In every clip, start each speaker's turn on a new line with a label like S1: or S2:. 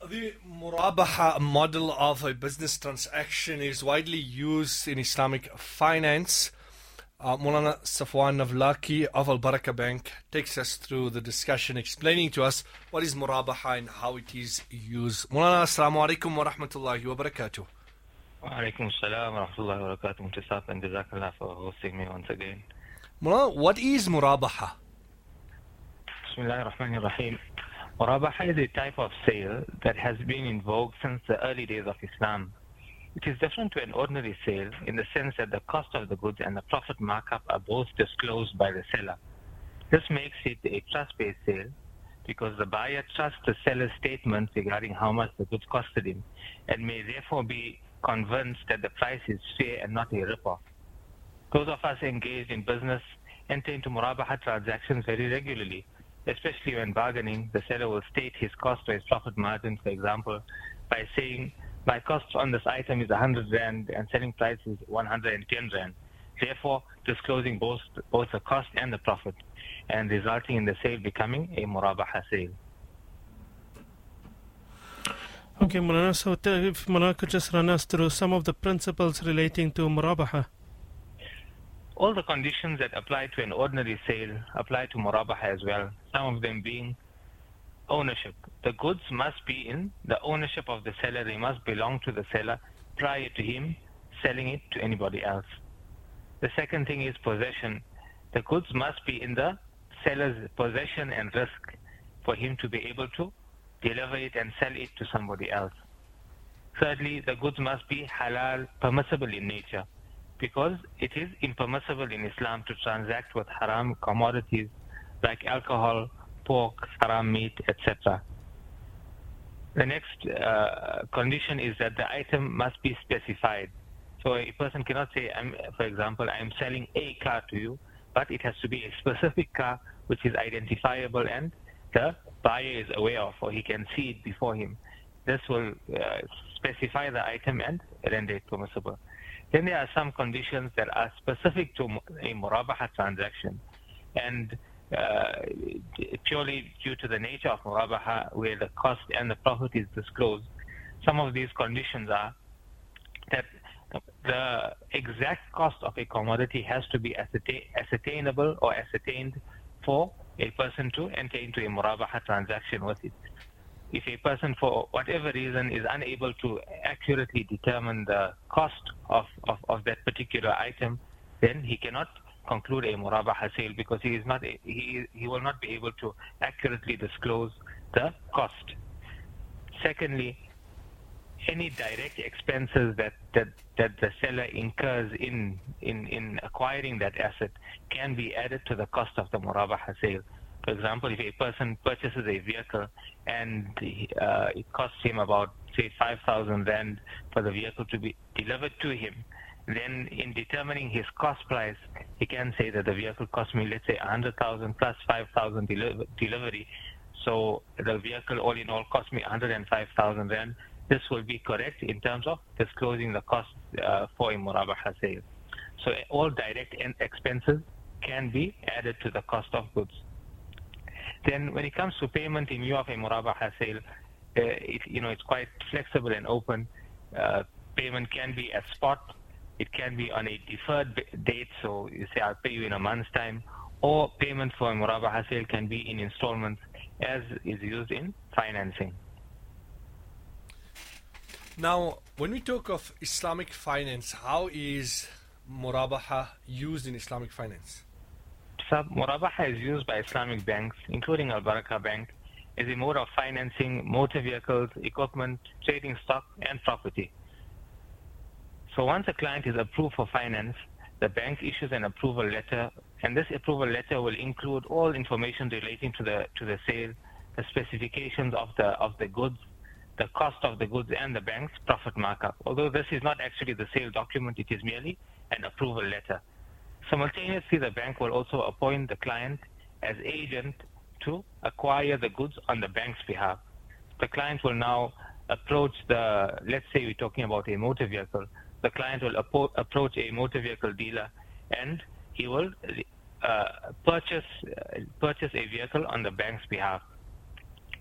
S1: The Murabaha model of a business transaction is widely used in Islamic finance. Mulana Safwan Navlaki of Al Baraka Bank takes us through the discussion, explaining to us what is Murabaha and how it is used. Mulana, Assalamu alaikum wa rahmatullahi wa barakatuh.
S2: Wa alaikum salam wa rahmatullahi wa barakatuh. Mutasaf and Jazakallah for hosting me once again.
S1: Mulana, what is Murabaha?
S2: Bismillahir Rahmanir Rahim. Murabaha is a type of sale that has been in vogue since the early days of Islam. It is different to an ordinary sale in the sense that the cost of the goods and the profit markup are both disclosed by the seller. This makes it a trust-based sale because the buyer trusts the seller's statement regarding how much the goods costed him and may therefore be convinced that the price is fair and not a rip-off. Those of us engaged in business enter into Murabaha transactions very regularly, especially when bargaining. The seller will state his cost or his profit margin, for example, by saying, my cost on this item is 100 Rand and selling price is 110 Rand. Therefore, disclosing both the cost and the profit and resulting in the sale becoming a Murabaha sale.
S3: Okay, Mulana, so if Mulana could just run us through some of the principles relating to Murabaha.
S2: All the conditions that apply to an ordinary sale apply to Murabaha as well, some of them being ownership. The goods must be in the ownership of the seller. They must belong to the seller prior to him selling it to anybody else. The second thing is possession. The goods must be in the seller's possession and risk for him to be able to deliver it and sell it to somebody else. Thirdly, the goods must be halal, permissible in nature, because it is impermissible in Islam to transact with haram commodities like alcohol, pork, haram meat, etc. The next condition is that the item must be specified. So a person cannot say, for example, I am selling a car to you, but it has to be a specific car which is identifiable and the buyer is aware of, or he can see it before him. This will specify the item and render it permissible. Then there are some conditions that are specific to a Murabaha transaction, and purely due to the nature of Murabaha, where the cost and the profit is disclosed, some of these conditions are that the exact cost of a commodity has to be ascertainable or ascertained for a person to enter into a Murabaha transaction with it. If a person, for whatever reason, is unable to accurately determine the cost of that particular item, then he cannot conclude a Murabaha sale because he will not be able to accurately disclose the cost. Secondly, any direct expenses that the seller incurs in acquiring that asset can be added to the cost of the Murabaha sale. For example, if a person purchases a vehicle and it costs him about, say, 5,000 Rand for the vehicle to be delivered to him, then in determining his cost price, he can say that the vehicle cost me, let's say, 100,000 plus 5,000 delivery. So the vehicle all in all cost me 105,000 Rand. This will be correct in terms of disclosing the cost for a Murabaha sale. So all direct expenses can be added to the cost of goods. Then when it comes to payment in lieu of a Murabaha sale, it's quite flexible and open. Payment can be at spot. It can be on a deferred date, so you say I'll pay you in a month's time, or payment for a Murabaha sale can be in installments as is used in financing.
S1: Now, when we talk of Islamic finance, how is Murabaha used in Islamic finance?
S2: Murabaha is used by Islamic banks, including Al Baraka Bank, as a mode of financing motor vehicles, equipment, trading stock, and property. So once a client is approved for finance, the bank issues an approval letter, and this approval letter will include all information relating to the sale, the specifications of the goods, the cost of the goods, and the bank's profit markup. Although this is not actually the sale document, it is merely an approval letter. Simultaneously, the bank will also appoint the client as agent to acquire the goods on the bank's behalf. The client will now approach let's say we're talking about a motor vehicle, the client will approach a motor vehicle dealer and he will purchase a vehicle on the bank's behalf.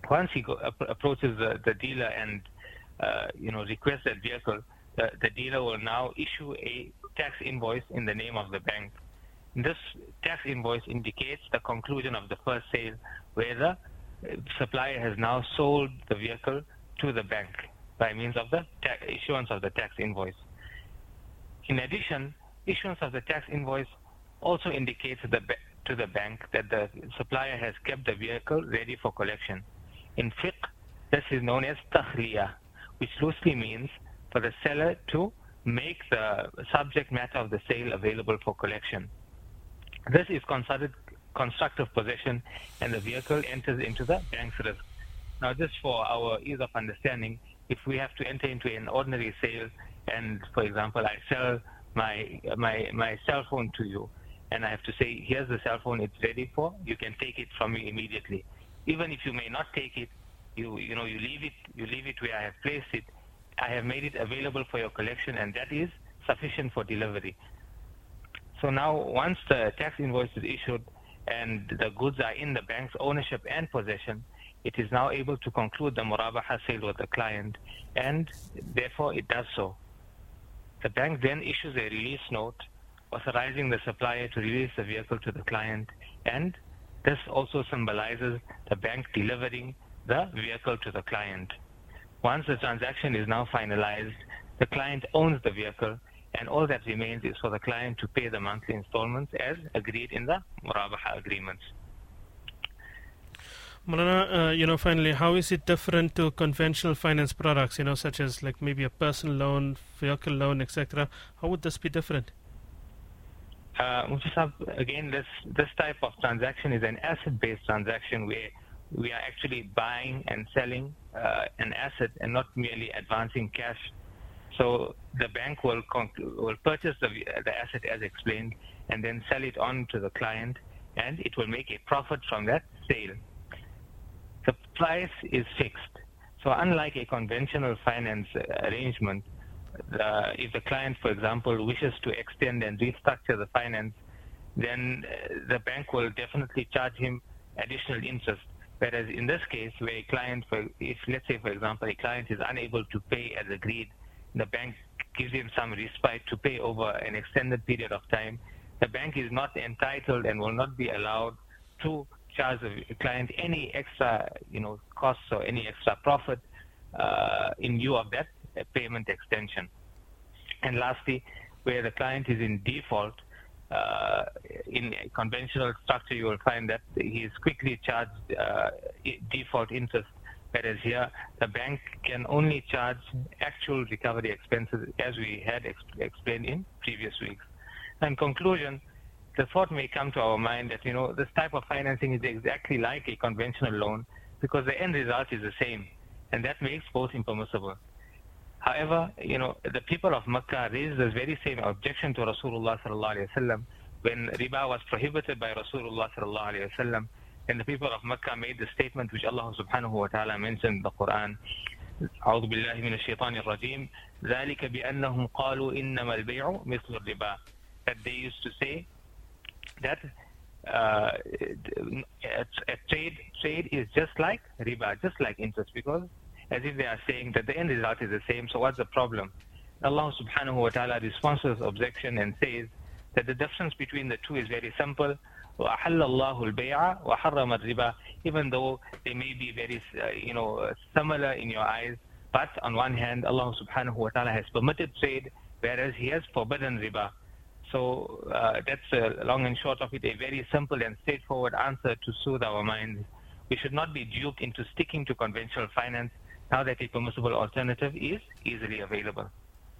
S2: Once he approaches the dealer and requests that vehicle, the dealer will now issue a tax invoice in the name of the bank. This tax invoice indicates the conclusion of the first sale, where the supplier has now sold the vehicle to the bank by means of the issuance of the tax invoice. In addition, issuance of the tax invoice also indicates to the bank that the supplier has kept the vehicle ready for collection. In fiqh, this is known as takhliya, which loosely means for the seller to make the subject matter of the sale available for collection. This is considered constructive possession, and the vehicle enters into the bank's risk. Now, just for our ease of understanding, if we have to enter into an ordinary sale, and for example, I sell my cell phone to you, and I have to say, here's the cell phone, it's ready for, you can take it from me immediately. Even if you may not take it, you leave it where I have placed it. I have made it available for your collection, and that is sufficient for delivery. So now, once the tax invoice is issued and the goods are in the bank's ownership and possession, it is now able to conclude the murabaha sale with the client, and therefore it does so. The bank then issues a release note authorizing the supplier to release the vehicle to the client, and this also symbolizes the bank delivering the vehicle to the client. Once the transaction is now finalized, the client owns the vehicle, and all that remains is for the client to pay the monthly installments as agreed in the murabaha agreements.
S3: Maulana, finally, how is it different to conventional finance products, such as like maybe a personal loan, vehicle loan, etc.? How would this be different?
S2: Mufti Sahab, again, this type of transaction is an asset-based transaction where we are actually buying and selling an asset and not merely advancing cash. So the bank will purchase the asset as explained and then sell it on to the client, and it will make a profit from that sale. The price is fixed. So unlike a conventional finance arrangement, if the client, for example, wishes to extend and restructure the finance, then the bank will definitely charge him additional interest. Whereas in this case, where a client, if let's say, for example, a client is unable to pay as agreed, the bank gives him some respite to pay over an extended period of time, the bank is not entitled and will not be allowed to charge the client any extra, costs or any extra profit in lieu of that payment extension. And lastly, where the client is in default, in a conventional structure, you will find that he is quickly charged default interest, whereas here the bank can only charge actual recovery expenses, as we had explained in previous weeks. In conclusion, the thought may come to our mind that this type of financing is exactly like a conventional loan, because the end result is the same, and that makes both impermissible. However, the people of Makkah raised this very same objection to Rasulullah sallallahu alaihi wasallam when riba was prohibited by Rasulullah sallallahu alaihi wasallam, and the people of Makkah made the statement which Allah subhanahu wa ta'ala mentioned in the Quran. أعوذ بالله من الشيطان الرجيم ذلك بأنهم قالوا إنما البيع مثل الربا. That they used to say that a trade is just like riba, just like interest, because as if they are saying that the end result is the same, so what's the problem? Allah subhanahu wa ta'ala responds to this objection and says that the difference between the two is very simple. وَأَحَلَّ اللَّهُ الْبَيْعَ وَحَرَّمَ الرِّبَا. Even though they may be very similar in your eyes, but on one hand Allah subhanahu wa ta'ala has permitted trade, whereas he has forbidden riba. So that's long and short of it, a very simple and straightforward answer to soothe our minds. We should not be duped into sticking to conventional finance now that a permissible alternative is easily available.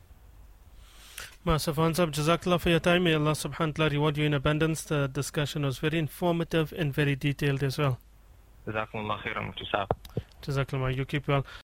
S3: Safwan Sahib, Jazakallah for your time. May Allah subhanahu wa ta'ala reward you in abundance. The discussion was very informative and very detailed as well.
S2: Jazakumullah khairan, Mufti Sahib.
S3: Jazakallah, you keep well.